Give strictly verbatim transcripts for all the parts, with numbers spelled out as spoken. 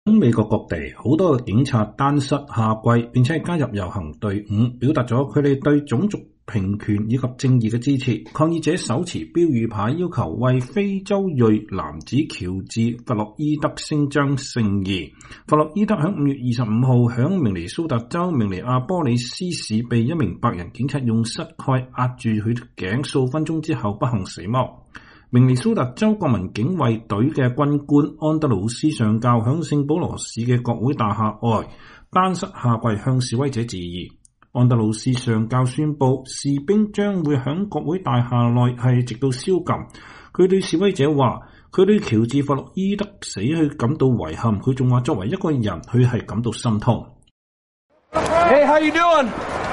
美國各地好多嘅警察單膝下跪，並且加入遊行隊伍，表達咗佢哋對種族平權以及正義嘅支持。抗議者手持標語牌，要求為非洲裔男子喬治·弗洛伊德伸張正義。弗洛伊德喺五月二十五號喺明尼蘇達州明尼阿波利斯市被一名白人警察用膝蓋壓住佢條頸數分鐘之後不幸死亡。明尼蘇達州國民警衛隊嘅軍官安德魯斯上校響聖保羅市嘅國會大廈外單膝下跪向示威者致意。安德魯斯上校宣布，士兵將會響國會大廈內係直到宵禁。佢對示威者話，佢對喬治·弗洛伊德死去感到遺憾。佢仲話，作為一個人，佢係感到心痛。 Hey, how you doing?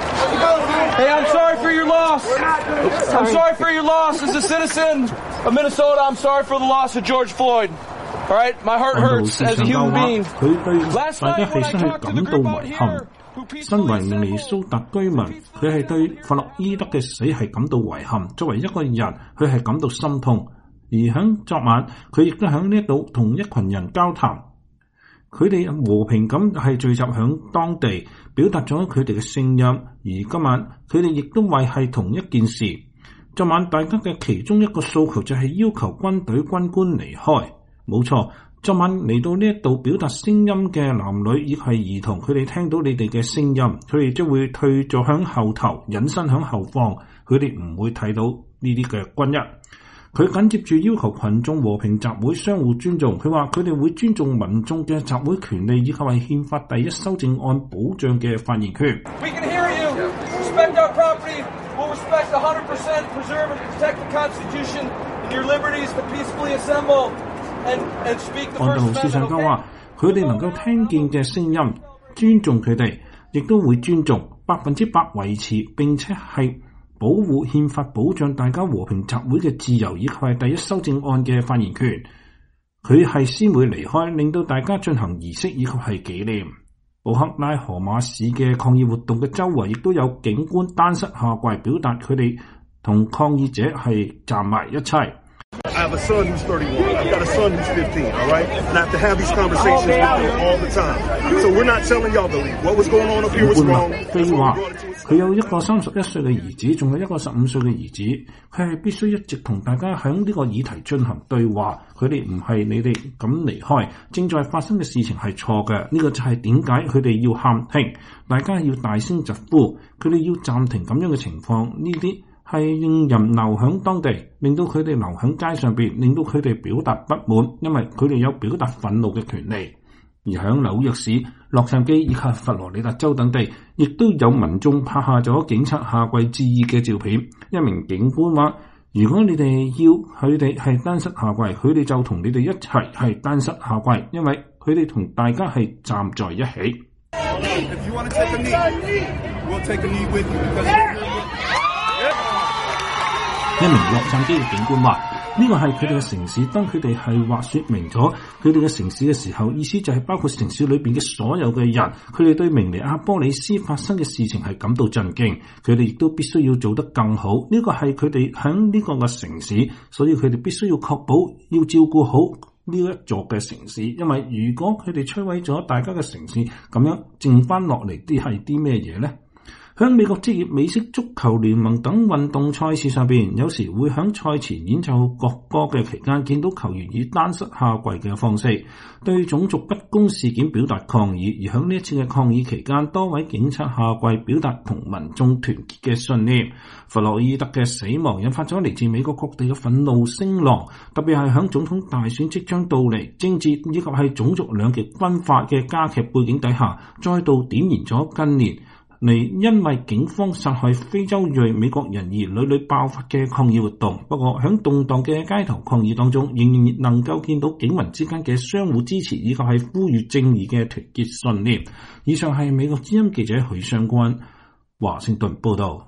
Hey, I'm sorry for your loss. I'm sorry for your loss as a citizen of Minnesota. I'm sorry for the loss of George Floyd. All right, my heart hurts as a human being. 佢對大家係失去感到遺憾。身為明尼蘇達居民，佢係對弗洛伊德嘅死係感到遺憾。作為一個人，佢係感到心痛。而喺昨晚，佢亦都喺呢度同一群人交談。佢哋和平咁係聚集響當地，表達咗佢哋嘅聲音。而今晚佢哋亦都為係同一件事。昨晚大家嘅其中一個訴求就係要求軍隊軍官離開。冇錯，昨晚嚟到呢一度表達聲音嘅男女亦係兒童，佢哋聽到你哋嘅聲音，佢哋將會退咗響後頭，隱身響後方，佢哋唔會睇到呢啲嘅軍人。佢緊接住要求群眾和平集會，相互尊重。佢話佢哋會尊重民眾嘅集會權利，以及係憲法第一修正案保障嘅發言權。 We can hear you. Respect our property. We'll respect one hundred percent preserve and protect the Constitution and your liberties to peacefully assemble and and speak the First Amendment. 安德魯斯上校話，佢哋能夠聽見嘅聲音，尊重佢哋，亦都會尊重百分之百維持，並且係保護憲法保障大家和平集會嘅自由，以及係第一修正案嘅發言權。佢係先會離開，令到大家進行儀式以及係紀念。奧克拉荷馬市嘅抗議活動嘅周圍亦都有警官單膝下跪，表達佢哋同抗議者係站埋一齊。 I have a son who's thirty-one. I've got a son who's fifteen, all right? And I have to have these conversations with them all the time. So we're not telling y'all to leave. What was going on up here was wrong. 非話佢有一個三十一歲嘅兒子，仲有一個十五歲嘅兒子，佢係必須一直同大家喺呢個議題進行對話。佢哋唔係你哋咁離開，正在發生嘅事情係錯嘅。呢、這個就係點解佢哋要喊停，大家要大聲疾呼，佢哋要暫停咁樣嘅情況。呢啲係令人留響當地，令到佢哋留響街上邊，令到佢哋表達不滿，因為佢哋有表達憤怒嘅權利。而響紐約市、洛杉磯以及佛羅里達州等地，亦都有民眾拍下咗警察下跪致意嘅照片。一名警官話：如果你哋要佢哋係單膝下跪，佢哋就同你哋一齊係單膝下跪，因為佢哋同大家係站在一起。一名洛杉磯嘅警官話：呢個係佢哋嘅城市，當佢哋係話說明咗佢哋嘅城市嘅時候，意思就係包括城市裏邊嘅所有嘅人，佢哋對明尼阿波利斯發生嘅事情係感到震驚，佢哋亦都必須要做得更好。呢個係佢哋喺呢個嘅城市，所以佢哋必須要確保要照顧好呢一座嘅城市，因為如果佢哋摧毀咗大家嘅城市，咁樣剩翻落嚟啲係啲咩嘢呢？喺美國職業美式足球聯盟等運動賽事上邊，有時會喺賽前演奏國歌嘅期間，見到球員以單膝下跪嘅方式對種族不公事件表達抗議。而喺呢一次嘅抗議期間，多位警察下跪表達同民眾團結嘅信念。弗洛伊德嘅死亡引發咗嚟自美國各地嘅憤怒聲浪，特別係喺總統大選即將到嚟、政治以及係種族兩極分化嘅加劇背景底下，再度點燃咗近年嚟因為警方殺害非洲裔美國人而屢屢爆發嘅抗議活動。不過喺動盪嘅街頭抗議當中，仍然能夠見到警民之間嘅相互支持，以及係呼籲正義嘅團結信念。以上係美國之音記者許尚君華盛頓報道。